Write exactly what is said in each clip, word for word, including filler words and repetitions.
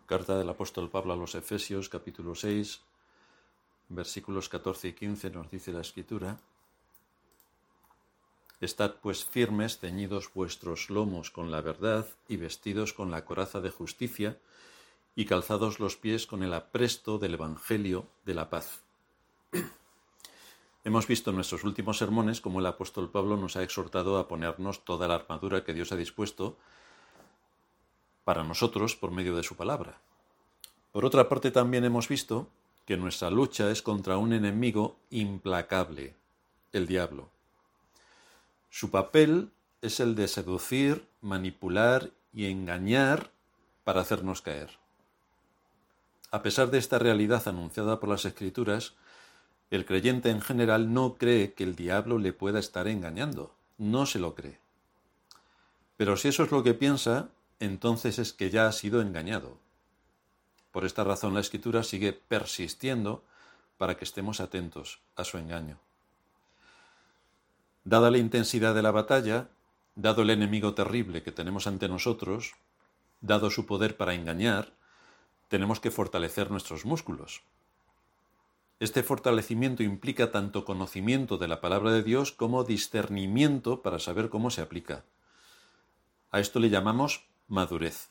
Carta del apóstol Pablo a los Efesios, capítulo seis, versículos catorce y quince, nos dice la Escritura: Estad pues firmes, ceñidos vuestros lomos con la verdad y vestidos con la coraza de justicia y calzados los pies con el apresto del Evangelio de la paz. Hemos visto en nuestros últimos sermones cómo el apóstol Pablo nos ha exhortado a ponernos toda la armadura que Dios ha dispuesto para nosotros por medio de su palabra. Por otra parte, también hemos visto que nuestra lucha es contra un enemigo implacable, el diablo. Su papel es el de seducir, manipular y engañar para hacernos caer. A pesar de esta realidad anunciada por las Escrituras, el creyente en general no cree que el diablo le pueda estar engañando, no se lo cree. Pero si eso es lo que piensa, entonces es que ya ha sido engañado. Por esta razón la Escritura sigue persistiendo para que estemos atentos a su engaño. Dada la intensidad de la batalla, dado el enemigo terrible que tenemos ante nosotros, dado su poder para engañar, tenemos que fortalecer nuestros músculos. Este fortalecimiento implica tanto conocimiento de la palabra de Dios como discernimiento para saber cómo se aplica. A esto le llamamos madurez.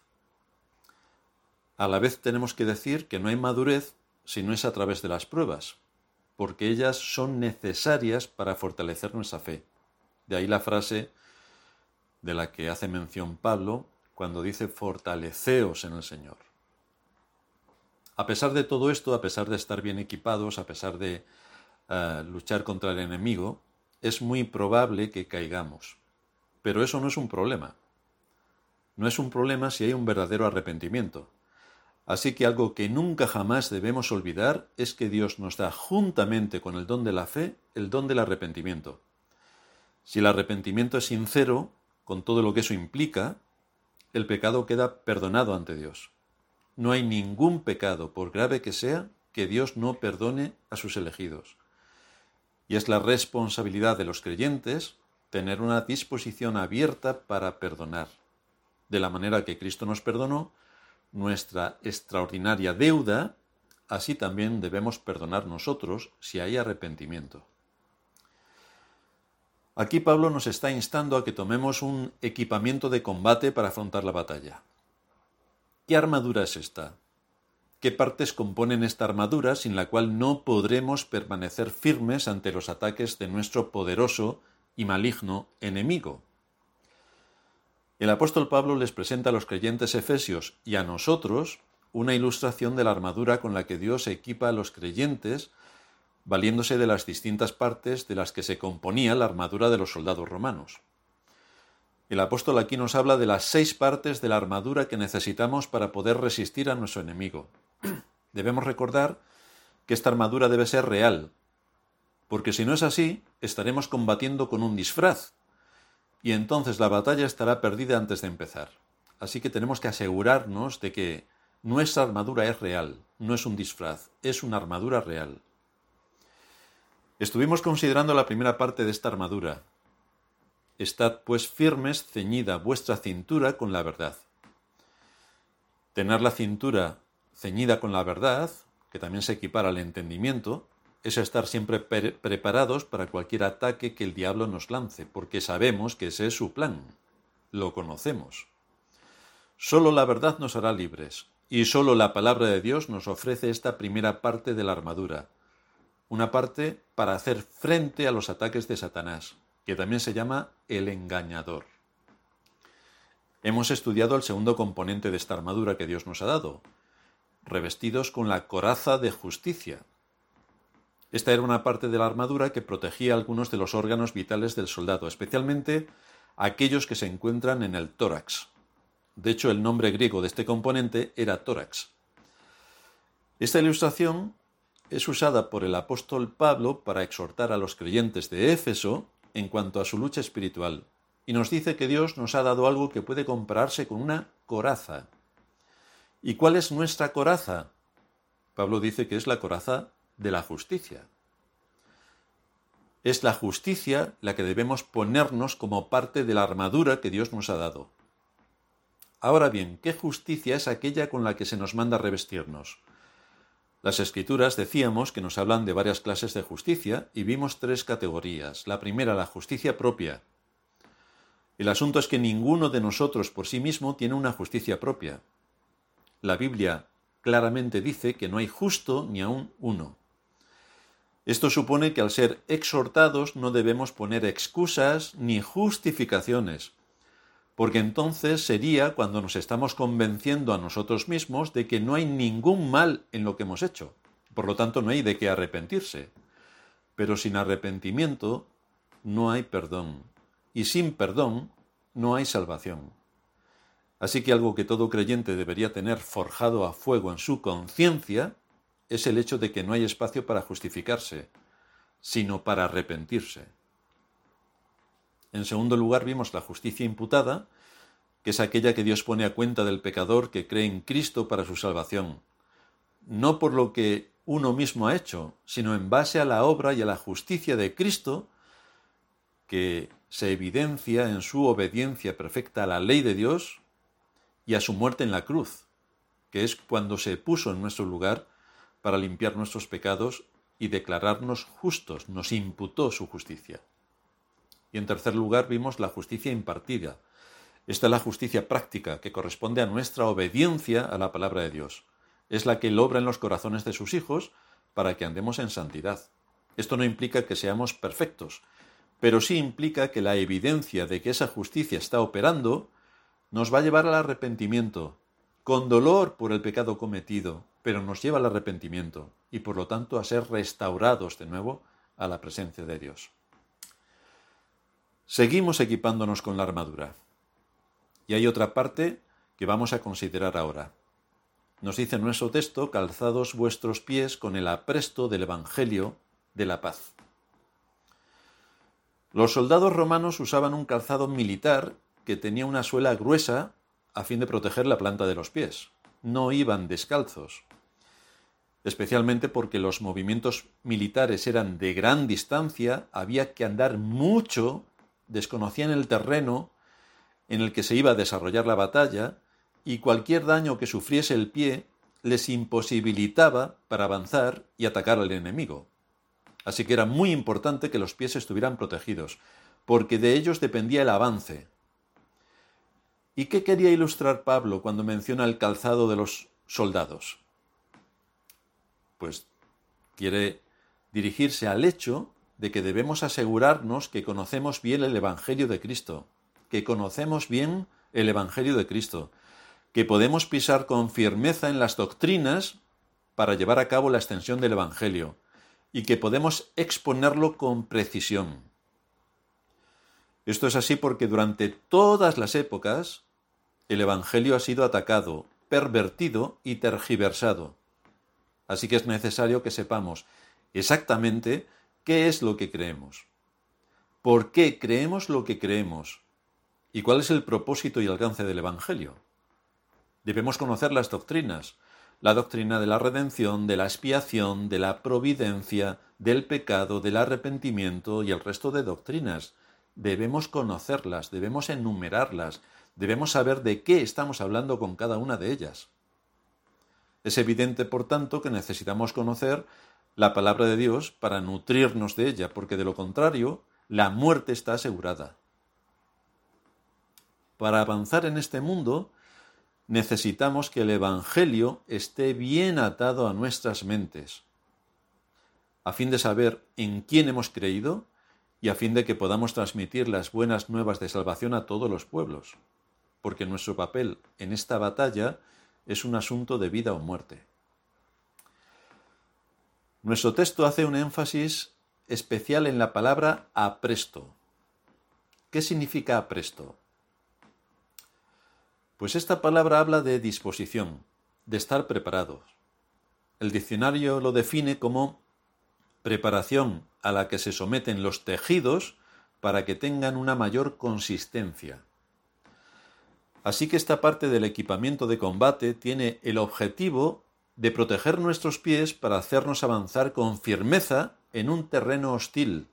A la vez tenemos que decir que no hay madurez si no es a través de las pruebas, porque ellas son necesarias para fortalecer nuestra fe. De ahí la frase de la que hace mención Pablo cuando dice fortaleceos en el Señor. A pesar de todo esto, a pesar de estar bien equipados, a pesar de uh, luchar contra el enemigo, es muy probable que caigamos. Pero eso no es un problema. No es un problema si hay un verdadero arrepentimiento. Así que algo que nunca jamás debemos olvidar es que Dios nos da juntamente con el don de la fe el don del arrepentimiento. Si el arrepentimiento es sincero, con todo lo que eso implica, el pecado queda perdonado ante Dios. No hay ningún pecado, por grave que sea, que Dios no perdone a sus elegidos. Y es la responsabilidad de los creyentes tener una disposición abierta para perdonar. De la manera que Cristo nos perdonó nuestra extraordinaria deuda, así también debemos perdonar nosotros si hay arrepentimiento. Aquí Pablo nos está instando a que tomemos un equipamiento de combate para afrontar la batalla. ¿Qué armadura es esta? ¿Qué partes componen esta armadura sin la cual no podremos permanecer firmes ante los ataques de nuestro poderoso y maligno enemigo? El apóstol Pablo les presenta a los creyentes efesios y a nosotros una ilustración de la armadura con la que Dios equipa a los creyentes, valiéndose de las distintas partes de las que se componía la armadura de los soldados romanos. El apóstol aquí nos habla de las seis partes de la armadura que necesitamos para poder resistir a nuestro enemigo. Debemos recordar que esta armadura debe ser real, porque si no es así, estaremos combatiendo con un disfraz, y entonces la batalla estará perdida antes de empezar. Así que tenemos que asegurarnos de que nuestra armadura es real, no es un disfraz, es una armadura real. Estuvimos considerando la primera parte de esta armadura. Estad pues firmes, ceñida vuestra cintura con la verdad. Tener la cintura ceñida con la verdad, que también se equipara al entendimiento, es estar siempre pre- preparados para cualquier ataque que el diablo nos lance, porque sabemos que ese es su plan. Lo conocemos. Solo la verdad nos hará libres, y solo la palabra de Dios nos ofrece esta primera parte de la armadura, una parte para hacer frente a los ataques de Satanás, que también se llama el engañador. Hemos estudiado el segundo componente de esta armadura que Dios nos ha dado, revestidos con la coraza de justicia. Esta era una parte de la armadura que protegía algunos de los órganos vitales del soldado, especialmente aquellos que se encuentran en el tórax. De hecho, el nombre griego de este componente era tórax. Esta ilustración es usada por el apóstol Pablo para exhortar a los creyentes de Éfeso en cuanto a su lucha espiritual, y nos dice que Dios nos ha dado algo que puede compararse con una coraza. ¿Y cuál es nuestra coraza? Pablo dice que es la coraza de la justicia. Es la justicia la que debemos ponernos como parte de la armadura que Dios nos ha dado. Ahora bien, ¿qué justicia es aquella con la que se nos manda revestirnos? Las Escrituras decíamos que nos hablan de varias clases de justicia y vimos tres categorías. La primera, la justicia propia. El asunto es que ninguno de nosotros por sí mismo tiene una justicia propia. La Biblia claramente dice que no hay justo ni aun uno. Esto supone que al ser exhortados no debemos poner excusas ni justificaciones, porque entonces sería cuando nos estamos convenciendo a nosotros mismos de que no hay ningún mal en lo que hemos hecho. Por lo tanto, no hay de qué arrepentirse. Pero sin arrepentimiento no hay perdón. Y sin perdón no hay salvación. Así que algo que todo creyente debería tener forjado a fuego en su conciencia es el hecho de que no hay espacio para justificarse, sino para arrepentirse. En segundo lugar, vimos la justicia imputada, que es aquella que Dios pone a cuenta del pecador que cree en Cristo para su salvación, no por lo que uno mismo ha hecho, sino en base a la obra y a la justicia de Cristo, que se evidencia en su obediencia perfecta a la ley de Dios y a su muerte en la cruz, que es cuando se puso en nuestro lugar para limpiar nuestros pecados y declararnos justos, nos imputó su justicia. Y en tercer lugar vimos la justicia impartida. Esta es la justicia práctica que corresponde a nuestra obediencia a la palabra de Dios. Es la que Él obra en los corazones de sus hijos para que andemos en santidad. Esto no implica que seamos perfectos, pero sí implica que la evidencia de que esa justicia está operando nos va a llevar al arrepentimiento, con dolor por el pecado cometido, pero nos lleva al arrepentimiento y por lo tanto a ser restaurados de nuevo a la presencia de Dios. Seguimos equipándonos con la armadura. Y hay otra parte que vamos a considerar ahora. Nos dice en nuestro texto: calzados vuestros pies con el apresto del Evangelio de la paz. Los soldados romanos usaban un calzado militar que tenía una suela gruesa a fin de proteger la planta de los pies. No iban descalzos, especialmente porque los movimientos militares eran de gran distancia, había que andar mucho, desconocían el terreno en el que se iba a desarrollar la batalla y cualquier daño que sufriese el pie les imposibilitaba para avanzar y atacar al enemigo. Así que era muy importante que los pies estuvieran protegidos, porque de ellos dependía el avance. ¿Y qué quería ilustrar Pablo cuando menciona el calzado de los soldados? Pues quiere dirigirse al hecho de que debemos asegurarnos que conocemos bien el Evangelio de Cristo, que conocemos bien el Evangelio de Cristo, que podemos pisar con firmeza en las doctrinas para llevar a cabo la extensión del Evangelio y que podemos exponerlo con precisión. Esto es así porque durante todas las épocas el Evangelio ha sido atacado, pervertido y tergiversado. Así que es necesario que sepamos exactamente qué es lo que creemos, por qué creemos lo que creemos y cuál es el propósito y alcance del Evangelio. Debemos conocer las doctrinas, la doctrina de la redención, de la expiación, de la providencia, del pecado, del arrepentimiento y el resto de doctrinas. Debemos conocerlas, debemos enumerarlas, debemos saber de qué estamos hablando con cada una de ellas. Es evidente, por tanto, que necesitamos conocer la palabra de Dios para nutrirnos de ella, porque de lo contrario, la muerte está asegurada. Para avanzar en este mundo, necesitamos que el Evangelio esté bien atado a nuestras mentes, a fin de saber en quién hemos creído y a fin de que podamos transmitir las buenas nuevas de salvación a todos los pueblos, porque nuestro papel en esta batalla es un asunto de vida o muerte. Nuestro texto hace un énfasis especial en la palabra apresto. ¿Qué significa apresto? Pues esta palabra habla de disposición, de estar preparados. El diccionario lo define como preparación a la que se someten los tejidos para que tengan una mayor consistencia. Así que esta parte del equipamiento de combate tiene el objetivo de proteger nuestros pies para hacernos avanzar con firmeza en un terreno hostil.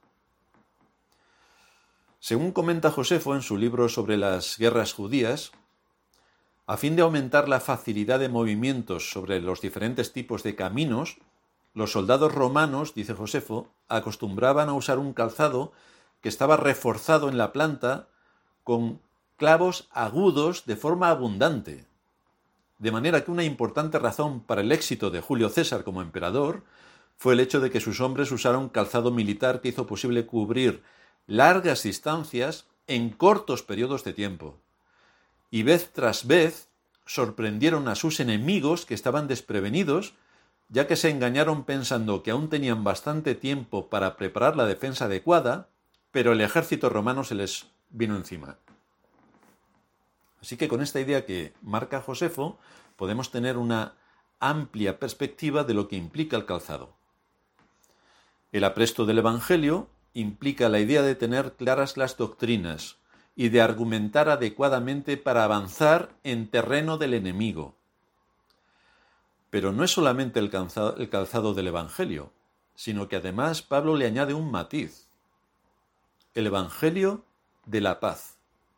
Según comenta Josefo en su libro sobre las guerras judías, A fin de aumentar la facilidad de movimientos sobre los diferentes tipos de caminos, los soldados romanos, dice Josefo, acostumbraban a usar un calzado que estaba reforzado en la planta con clavos agudos de forma abundante. De manera que una importante razón para el éxito de Julio César como emperador fue el hecho de que sus hombres usaron calzado militar que hizo posible cubrir largas distancias en cortos periodos de tiempo. Y vez tras vez sorprendieron a sus enemigos que estaban desprevenidos, ya que se engañaron pensando que aún tenían bastante tiempo para preparar la defensa adecuada, pero el ejército romano se les vino encima. Así que con esta idea que marca Josefo, podemos tener una amplia perspectiva de lo que implica el calzado. El apresto del Evangelio implica la idea de tener claras las doctrinas y de argumentar adecuadamente para avanzar en terreno del enemigo. Pero no es solamente el calzado, el calzado del Evangelio, sino que además Pablo le añade un matiz: el Evangelio de la paz.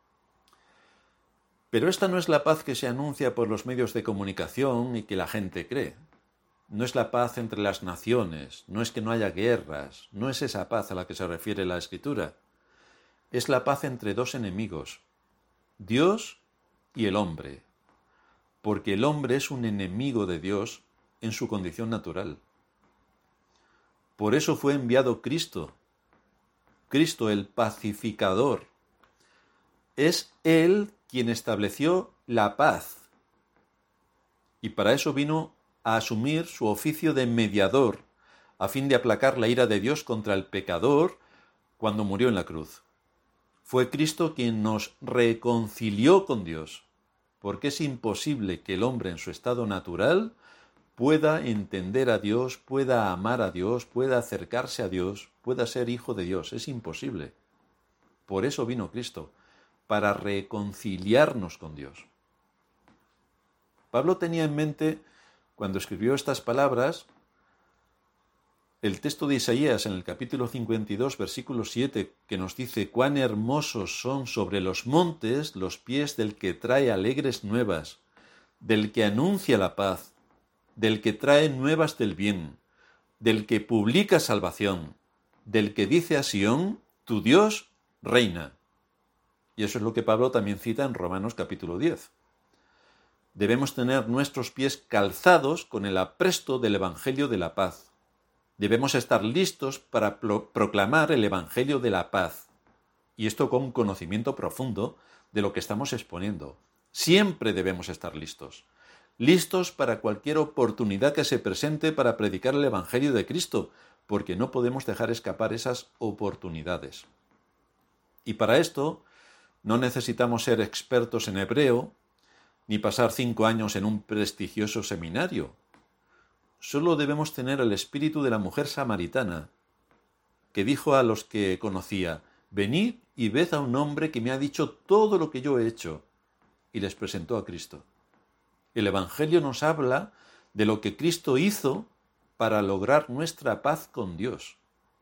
Pero esta no es la paz que se anuncia por los medios de comunicación y que la gente cree. No es la paz entre las naciones, no es que no haya guerras, no es esa paz a la que se refiere la Escritura. Es la paz entre dos enemigos, Dios y el hombre, porque el hombre es un enemigo de Dios en su condición natural. Por eso fue enviado Cristo, Cristo el pacificador. Es Él quien estableció la paz, y para eso vino a asumir su oficio de mediador, a fin de aplacar la ira de Dios contra el pecador cuando murió en la cruz. Fue Cristo quien nos reconcilió con Dios, porque es imposible que el hombre en su estado natural pueda entender a Dios, pueda amar a Dios, pueda acercarse a Dios, pueda ser hijo de Dios. Es imposible. Por eso vino Cristo, para reconciliarnos con Dios. Pablo tenía en mente, cuando escribió estas palabras, el texto de Isaías en el capítulo cincuenta y dos, versículo siete, que nos dice: «Cuán hermosos son sobre los montes los pies del que trae alegres nuevas, del que anuncia la paz, del que trae nuevas del bien, del que publica salvación, del que dice a Sión, tu Dios reina». Y eso es lo que Pablo también cita en Romanos capítulo diez. Debemos tener nuestros pies calzados con el apresto del Evangelio de la paz. Debemos estar listos para pro- proclamar el Evangelio de la paz. Y esto con un conocimiento profundo de lo que estamos exponiendo. Siempre debemos estar listos. Listos para cualquier oportunidad que se presente para predicar el Evangelio de Cristo, porque no podemos dejar escapar esas oportunidades. Y para esto no necesitamos ser expertos en hebreo, ni pasar cinco años en un prestigioso seminario. Solo debemos tener el espíritu de la mujer samaritana, que dijo a los que conocía: «Venid y ved a un hombre que me ha dicho todo lo que yo he hecho», y les presentó a Cristo. El Evangelio nos habla de lo que Cristo hizo para lograr nuestra paz con Dios.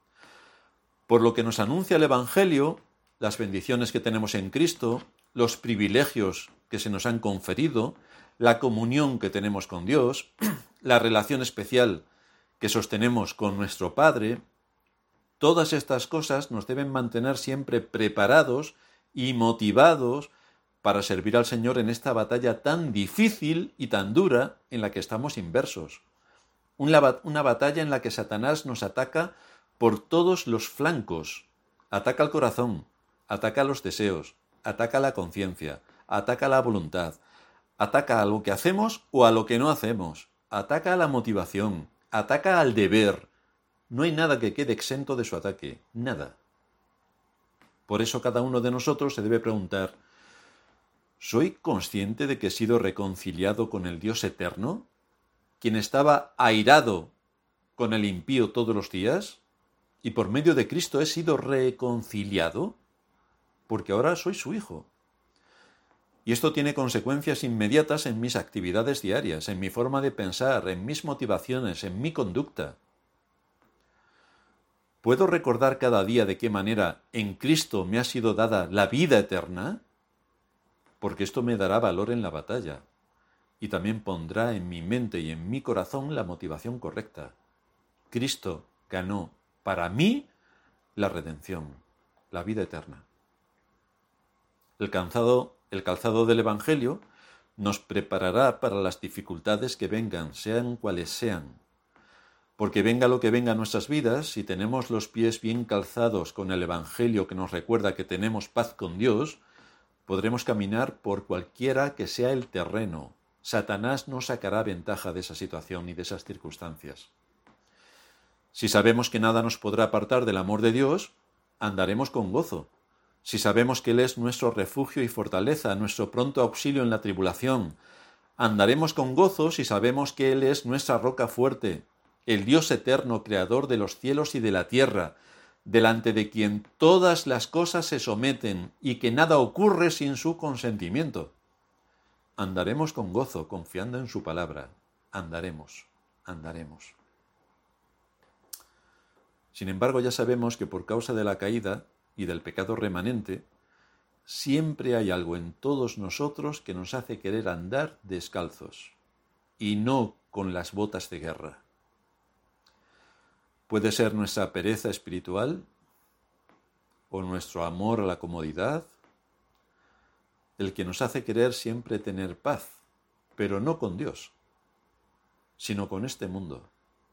Por lo que nos anuncia el Evangelio, las bendiciones que tenemos en Cristo, los privilegios que se nos han conferido, la comunión que tenemos con Dios, la relación especial que sostenemos con nuestro Padre, todas estas cosas nos deben mantener siempre preparados y motivados para servir al Señor en esta batalla tan difícil y tan dura en la que estamos inmersos. Una, una batalla en la que Satanás nos ataca por todos los flancos. Ataca al corazón, ataca a los deseos, ataca a la conciencia, ataca a la voluntad, ataca a lo que hacemos o a lo que no hacemos, ataca a la motivación, ataca al deber. No hay nada que quede exento de su ataque, nada. Por eso cada uno de nosotros se debe preguntar: ¿soy consciente de que he sido reconciliado con el Dios eterno, quien estaba airado con el impío todos los días? Y por medio de Cristo he sido reconciliado, porque ahora soy su hijo. Y esto tiene consecuencias inmediatas en mis actividades diarias, en mi forma de pensar, en mis motivaciones, en mi conducta. ¿Puedo recordar cada día de qué manera en Cristo me ha sido dada la vida eterna? porque esto me dará valor en la batalla y también pondrá en mi mente y en mi corazón la motivación correcta. Cristo ganó para mí la redención, la vida eterna. El calzado, el calzado del Evangelio nos preparará para las dificultades que vengan, sean cuales sean. Porque venga lo que venga a nuestras vidas, si tenemos los pies bien calzados con el Evangelio que nos recuerda que tenemos paz con Dios, podremos caminar por cualquiera que sea el terreno. Satanás no sacará ventaja de esa situación y de esas circunstancias. Si sabemos que nada nos podrá apartar del amor de Dios, andaremos con gozo. Si sabemos que Él es nuestro refugio y fortaleza, nuestro pronto auxilio en la tribulación, andaremos con gozo si sabemos que Él es nuestra roca fuerte, el Dios eterno, creador de los cielos y de la tierra, delante de quien todas las cosas se someten y que nada ocurre sin su consentimiento. Andaremos con gozo, confiando en su palabra. Andaremos, andaremos. Sin embargo, ya sabemos que por causa de la caída y del pecado remanente, siempre hay algo en todos nosotros que nos hace querer andar descalzos y no con las botas de guerra. Puede ser nuestra pereza espiritual o nuestro amor a la comodidad el que nos hace querer siempre tener paz, pero no con Dios, sino con este mundo.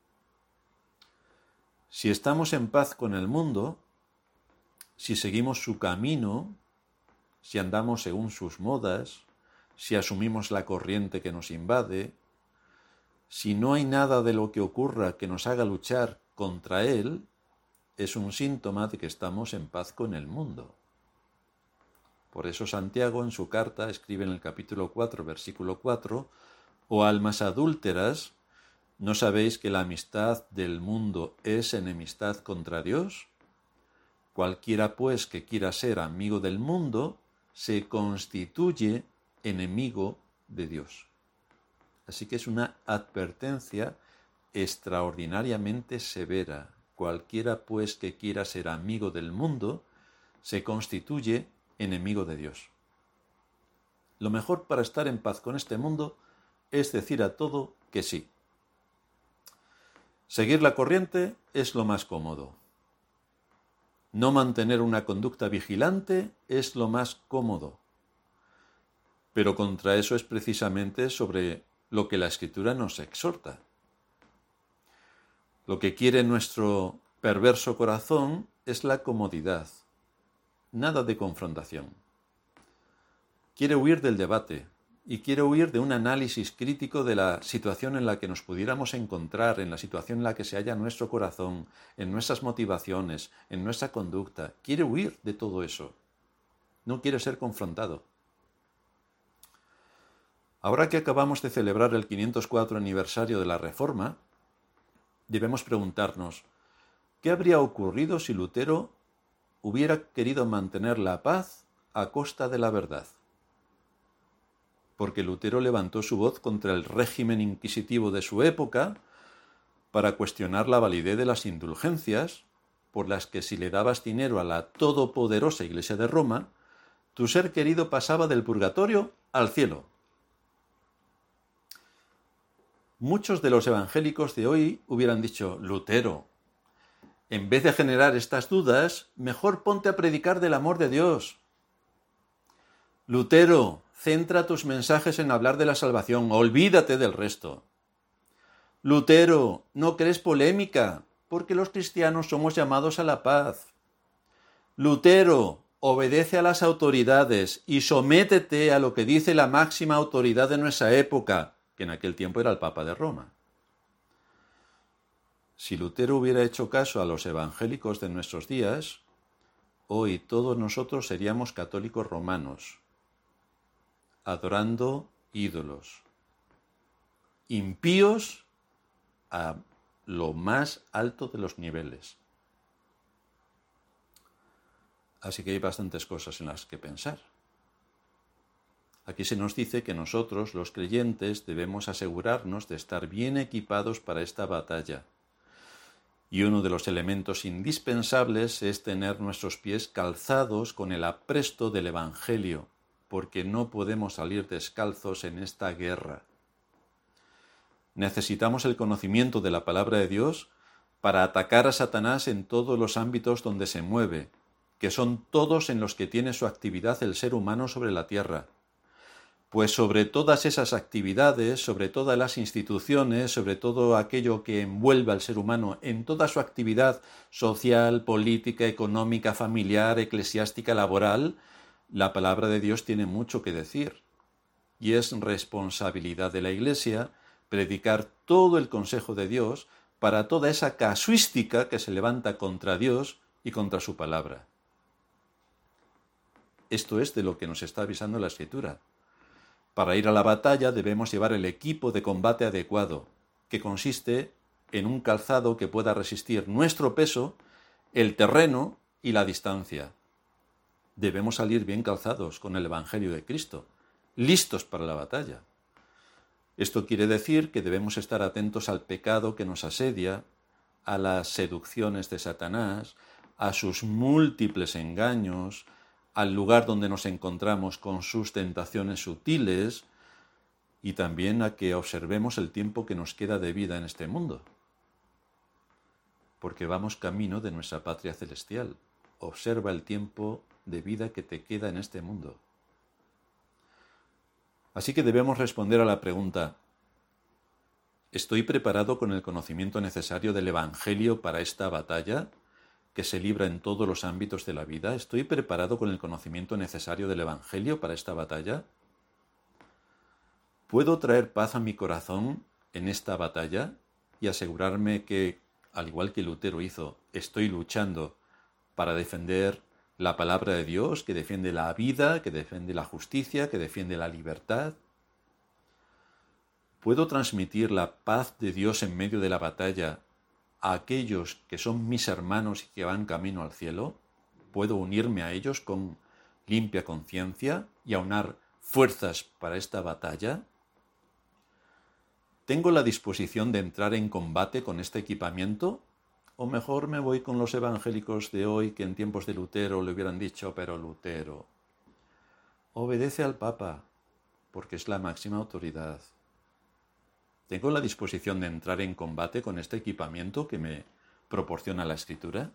Si estamos en paz con el mundo, si seguimos su camino, si andamos según sus modas, si asumimos la corriente que nos invade, si no hay nada de lo que ocurra que nos haga luchar contra él, es un síntoma de que estamos en paz con el mundo. Por eso Santiago en su carta escribe en el capítulo cuatro, versículo cuatro, «Oh almas adúlteras, ¿no sabéis que la amistad del mundo es enemistad contra Dios? Cualquiera pues que quiera ser amigo del mundo, se constituye enemigo de Dios». Así que es una advertencia extraordinariamente severa. Cualquiera pues que quiera ser amigo del mundo, se constituye enemigo de Dios. Lo mejor para estar en paz con este mundo es decir a todo que sí. Seguir la corriente es lo más cómodo. No mantener una conducta vigilante es lo más cómodo. Pero contra eso es precisamente sobre lo que la Escritura nos exhorta. Lo que quiere nuestro perverso corazón es la comodidad. Nada de confrontación. Quiere huir del debate y quiere huir de un análisis crítico de la situación en la que nos pudiéramos encontrar, en la situación en la que se halla nuestro corazón, en nuestras motivaciones, en nuestra conducta. Quiere huir de todo eso. No quiere ser confrontado. Ahora que acabamos de celebrar el quinientos cuatro aniversario de la Reforma, debemos preguntarnos, ¿qué habría ocurrido si Lutero hubiera querido mantener la paz a costa de la verdad? Porque Lutero levantó su voz contra el régimen inquisitivo de su época para cuestionar la validez de las indulgencias, por las que si le dabas dinero a la todopoderosa Iglesia de Roma, tu ser querido pasaba del purgatorio al cielo. Muchos de los evangélicos de hoy hubieran dicho, Lutero, en vez de generar estas dudas, mejor ponte a predicar del amor de Dios. Lutero, centra tus mensajes en hablar de la salvación, olvídate del resto. Lutero, no crees polémica, porque los cristianos somos llamados a la paz. Lutero, obedece a las autoridades y sométete a lo que dice la máxima autoridad de nuestra época, que en aquel tiempo era el Papa de Roma. Si Lutero hubiera hecho caso a los evangélicos de nuestros días, hoy todos nosotros seríamos católicos romanos, adorando ídolos, impíos a lo más alto de los niveles. Así que hay bastantes cosas en las que pensar. Aquí se nos dice que nosotros, los creyentes, debemos asegurarnos de estar bien equipados para esta batalla. Y uno de los elementos indispensables es tener nuestros pies calzados con el apresto del Evangelio, porque no podemos salir descalzos en esta guerra. Necesitamos el conocimiento de la palabra de Dios para atacar a Satanás en todos los ámbitos donde se mueve, que son todos en los que tiene su actividad el ser humano sobre la tierra. Pues sobre todas esas actividades, sobre todas las instituciones, sobre todo aquello que envuelve al ser humano en toda su actividad social, política, económica, familiar, eclesiástica, laboral, la palabra de Dios tiene mucho que decir. Y es responsabilidad de la Iglesia predicar todo el consejo de Dios para toda esa casuística que se levanta contra Dios y contra su palabra. Esto es de lo que nos está avisando la Escritura. Para ir a la batalla debemos llevar el equipo de combate adecuado, que consiste en un calzado que pueda resistir nuestro peso, el terreno y la distancia. Debemos salir bien calzados con el Evangelio de Cristo, listos para la batalla. Esto quiere decir que debemos estar atentos al pecado que nos asedia, a las seducciones de Satanás, a sus múltiples engaños, al lugar donde nos encontramos con sus tentaciones sutiles y también a que observemos el tiempo que nos queda de vida en este mundo. Porque vamos camino de nuestra patria celestial. Observa el tiempo de vida que te queda en este mundo. Así que debemos responder a la pregunta: ¿estoy preparado con el conocimiento necesario del Evangelio para esta batalla que se libra en todos los ámbitos de la vida? ¿Estoy preparado con el conocimiento necesario del Evangelio para esta batalla? ¿Puedo traer paz a mi corazón en esta batalla y asegurarme que, al igual que Lutero hizo, estoy luchando para defender la palabra de Dios, que defiende la vida, que defiende la justicia, que defiende la libertad? ¿Puedo transmitir la paz de Dios en medio de la batalla a aquellos que son mis hermanos y que van camino al cielo? ¿Puedo unirme a ellos con limpia conciencia y aunar fuerzas para esta batalla? ¿Tengo la disposición de entrar en combate con este equipamiento? O mejor me voy con los evangélicos de hoy que en tiempos de Lutero le hubieran dicho: pero Lutero, obedece al Papa, porque es la máxima autoridad. ¿Tengo la disposición de entrar en combate con este equipamiento que me proporciona la Escritura?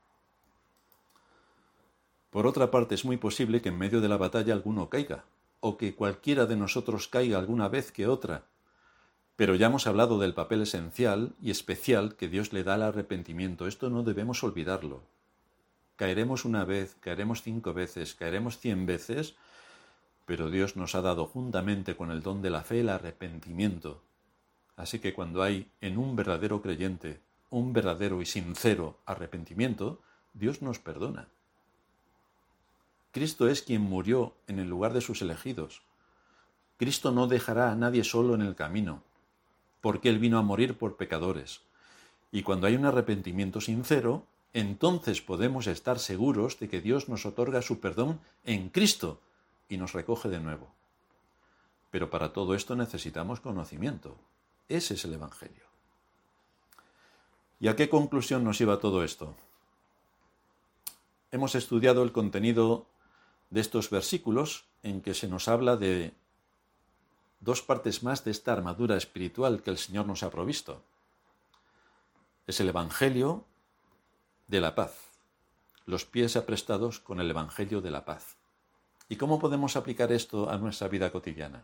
Por otra parte, es muy posible que en medio de la batalla alguno caiga, o que cualquiera de nosotros caiga alguna vez que otra. Pero ya hemos hablado del papel esencial y especial que Dios le da al arrepentimiento. Esto no debemos olvidarlo. Caeremos una vez, caeremos cinco veces, caeremos cien veces, pero Dios nos ha dado juntamente con el don de la fe el arrepentimiento. Así que cuando hay en un verdadero creyente un verdadero y sincero arrepentimiento, Dios nos perdona. Cristo es quien murió en el lugar de sus elegidos. Cristo no dejará a nadie solo en el camino, porque Él vino a morir por pecadores. Y cuando hay un arrepentimiento sincero, entonces podemos estar seguros de que Dios nos otorga su perdón en Cristo y nos recoge de nuevo. Pero para todo esto necesitamos conocimiento. Ese es el Evangelio. ¿Y a qué conclusión nos lleva todo esto? Hemos estudiado el contenido de estos versículos en que se nos habla de dos partes más de esta armadura espiritual que el Señor nos ha provisto. Es el Evangelio de la paz, los pies aprestados con el Evangelio de la paz. ¿Y cómo podemos aplicar esto a nuestra vida cotidiana?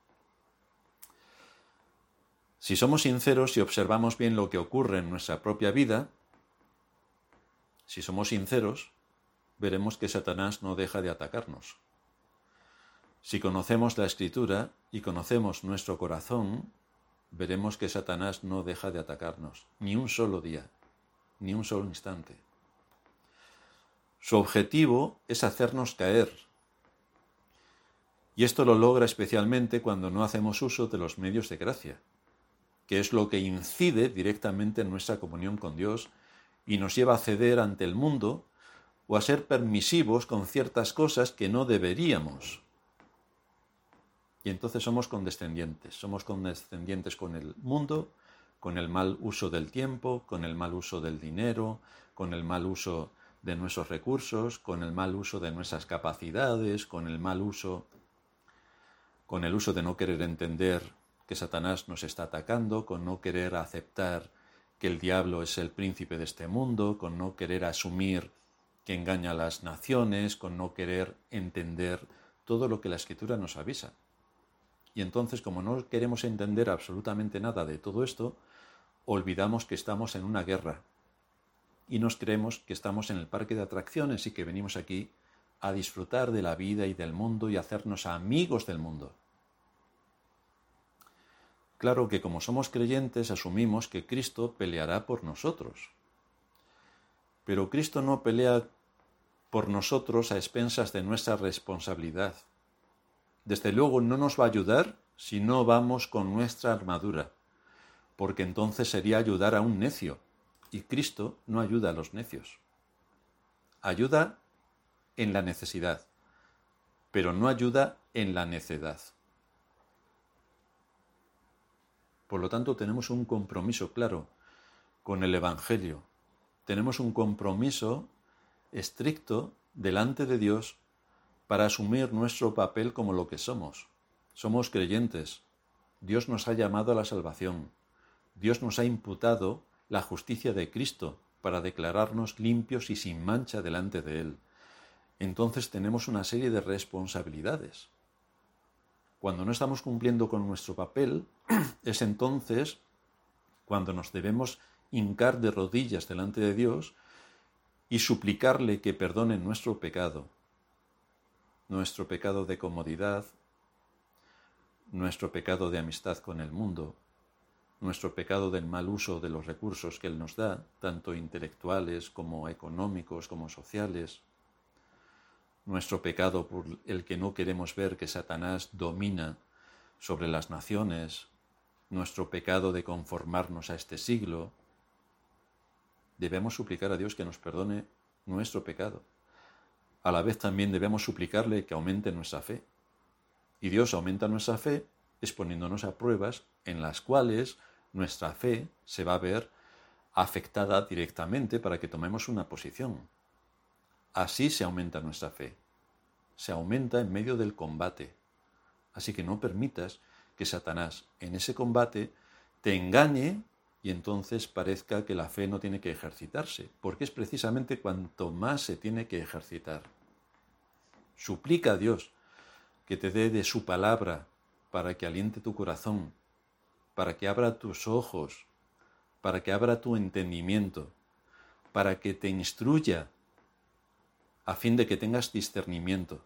Si somos sinceros y observamos bien lo que ocurre en nuestra propia vida, si somos sinceros, veremos que Satanás no deja de atacarnos. Si conocemos la Escritura y conocemos nuestro corazón, veremos que Satanás no deja de atacarnos, ni un solo día, ni un solo instante. Su objetivo es hacernos caer. Y esto lo logra especialmente cuando no hacemos uso de los medios de gracia, que es lo que incide directamente en nuestra comunión con Dios y nos lleva a ceder ante el mundo o a ser permisivos con ciertas cosas que no deberíamos. Y entonces somos condescendientes, somos condescendientes con el mundo, con el mal uso del tiempo, con el mal uso del dinero, con el mal uso de nuestros recursos, con el mal uso de nuestras capacidades, con el mal uso con el uso de no querer entender que Satanás nos está atacando, con no querer aceptar que el diablo es el príncipe de este mundo, con no querer asumir que engaña a las naciones, con no querer entender todo lo que la Escritura nos avisa. Y entonces, como no queremos entender absolutamente nada de todo esto, olvidamos que estamos en una guerra y nos creemos que estamos en el parque de atracciones y que venimos aquí a disfrutar de la vida y del mundo y hacernos amigos del mundo. Claro que como somos creyentes asumimos que Cristo peleará por nosotros. Pero Cristo no pelea por nosotros a expensas de nuestra responsabilidad. Desde luego no nos va a ayudar si no vamos con nuestra armadura, porque entonces sería ayudar a un necio, y Cristo no ayuda a los necios. Ayuda en la necesidad, pero no ayuda en la necedad. Por lo tanto, tenemos un compromiso claro con el Evangelio. Tenemos un compromiso estricto delante de Dios para asumir nuestro papel como lo que somos. Somos creyentes. Dios nos ha llamado a la salvación. Dios nos ha imputado la justicia de Cristo para declararnos limpios y sin mancha delante de Él. Entonces tenemos una serie de responsabilidades. Cuando no estamos cumpliendo con nuestro papel, es entonces cuando nos debemos hincar de rodillas delante de Dios y suplicarle que perdone nuestro pecado, nuestro pecado de comodidad, nuestro pecado de amistad con el mundo, nuestro pecado del mal uso de los recursos que Él nos da, tanto intelectuales como económicos como sociales, nuestro pecado por el que no queremos ver que Satanás domina sobre las naciones, nuestro pecado de conformarnos a este siglo. Debemos suplicar a Dios que nos perdone nuestro pecado. A la vez también debemos suplicarle que aumente nuestra fe. Y Dios aumenta nuestra fe exponiéndonos a pruebas en las cuales nuestra fe se va a ver afectada directamente para que tomemos una posición. Así se aumenta nuestra fe. Se aumenta en medio del combate. Así que no permitas que Satanás en ese combate te engañe y entonces parezca que la fe no tiene que ejercitarse, porque es precisamente cuanto más se tiene que ejercitar. Suplica a Dios que te dé de su palabra para que aliente tu corazón, para que abra tus ojos, para que abra tu entendimiento, para que te instruya a fin de que tengas discernimiento.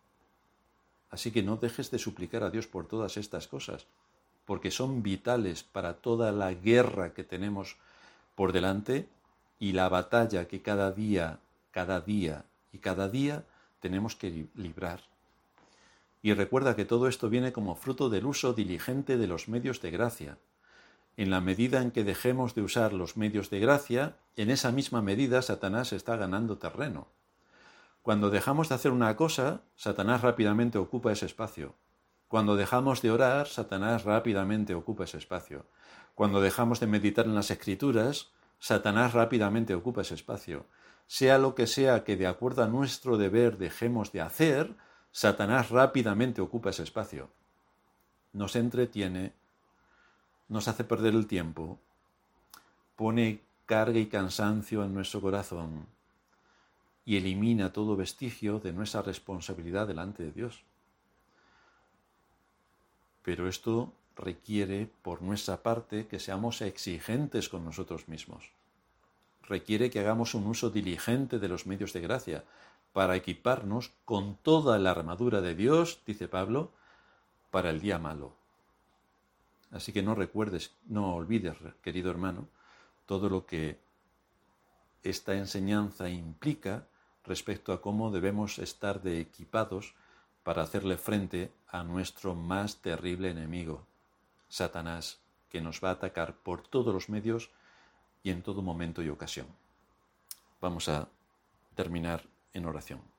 Así que no dejes de suplicar a Dios por todas estas cosas, porque son vitales para toda la guerra que tenemos por delante y la batalla que cada día, cada día y cada día tenemos que librar. Y recuerda que todo esto viene como fruto del uso diligente de los medios de gracia. En la medida en que dejemos de usar los medios de gracia, en esa misma medida Satanás está ganando terreno. Cuando dejamos de hacer una cosa, Satanás rápidamente ocupa ese espacio. Cuando dejamos de orar, Satanás rápidamente ocupa ese espacio. Cuando dejamos de meditar en las Escrituras, Satanás rápidamente ocupa ese espacio. Sea lo que sea que de acuerdo a nuestro deber dejemos de hacer, Satanás rápidamente ocupa ese espacio. Nos entretiene, nos hace perder el tiempo, pone carga y cansancio en nuestro corazón y elimina todo vestigio de nuestra responsabilidad delante de Dios. Pero esto requiere, por nuestra parte, que seamos exigentes con nosotros mismos. Requiere que hagamos un uso diligente de los medios de gracia para equiparnos con toda la armadura de Dios, dice Pablo, para el día malo. Así que no recuerdes, no olvides, querido hermano, todo lo que esta enseñanza implica respecto a cómo debemos estar de equipados para hacerle frente a nuestro más terrible enemigo, Satanás, que nos va a atacar por todos los medios y en todo momento y ocasión. Vamos a terminar en oración.